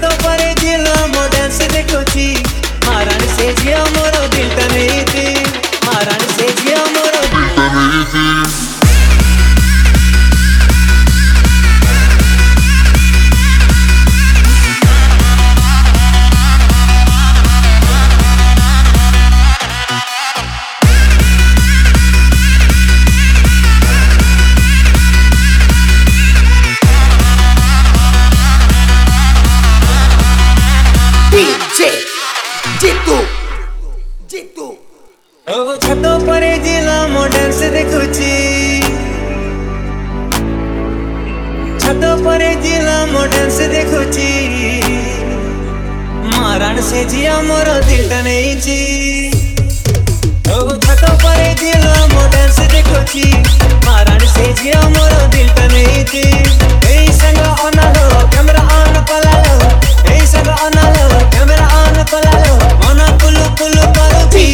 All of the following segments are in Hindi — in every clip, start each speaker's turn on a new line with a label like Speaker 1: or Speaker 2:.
Speaker 1: छत पर जिला मो डांस देखुची मारण से जिया मोर दिल ता नहीं थी मारण से जिया मोर दिल ता नहीं थी। छत पर जिला मो डांस देखुची छत पर जिला मो डांस देखुची मारण से जिया मोर दिल ता नहीं छी। छत पर जिला मो डांस देखुची मारण से जिया मोर दिल ता नहीं छी। ए संग अनालो कैमरा ऑन पलालो ए संग अनालो कैमरा ऑन पलालो मना कुलु कुलु करूची।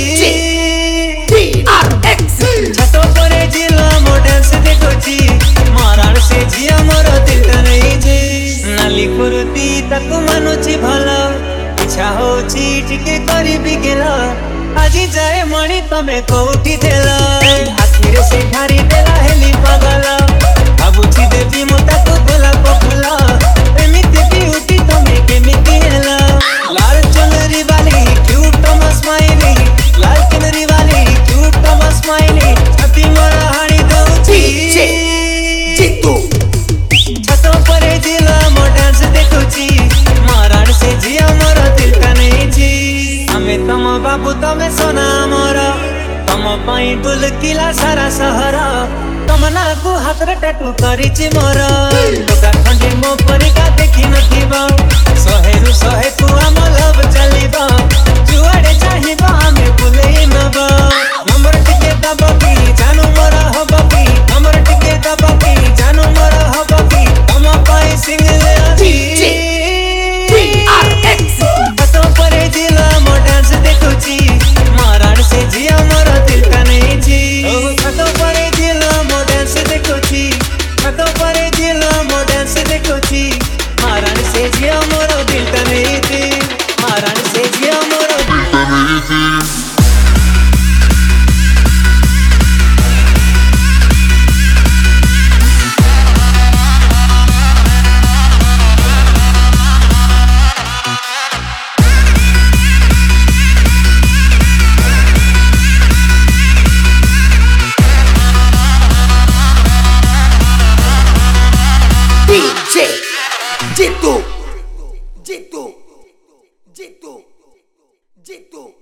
Speaker 1: छत पर जिला मो डांस देखुची मारण से जिया मोर दिल ता नहीं छी। नाली फुरुती ताकू मानुची भला इच्छा होची टिके करिबी गेला आजी जाए मणि तमे कोठी देला आखिर से ठारी देला हेली पागला भाबुची देवी मोता को गोलाप फुला एमिति ब्यूटी तमे केमिति हेला लाल चुनरी वाली क्यूट टमा स्माइली लाल चुनरी वाली क्यूट टमा स्माइली छाती मोरा हाणी दउची। छत पर जिला मो डांस देखुची मारण से जिया मोर दिल ता नहीं छी। हमें तम बाबू तमे सोना मोर तम पाई डुलकिला सारा सहर तम ना को हाथ रे टैटू करिची मोर लोका खंडे मो परिका देखि नथिबा सहेरु सहे तू हम लव चलीबा जुआड़े चाहिबा हमें भूले नबा हमर टिके दबकी जानू मोर हबकी हमर टिके दबकी जानू मोर हबकी तम पाई सिंगले आजी। छत पर जिला मो डांस देखुची मारण से जिया मोर दिल ता नहीं छी। छत पर जिला मो डांस देखुची छत पर जिला मो डांस देखुची मारण से जिया मोर दिल ता नहीं थी मारण से जिया मोर दिल ता नहीं थी।
Speaker 2: Jitu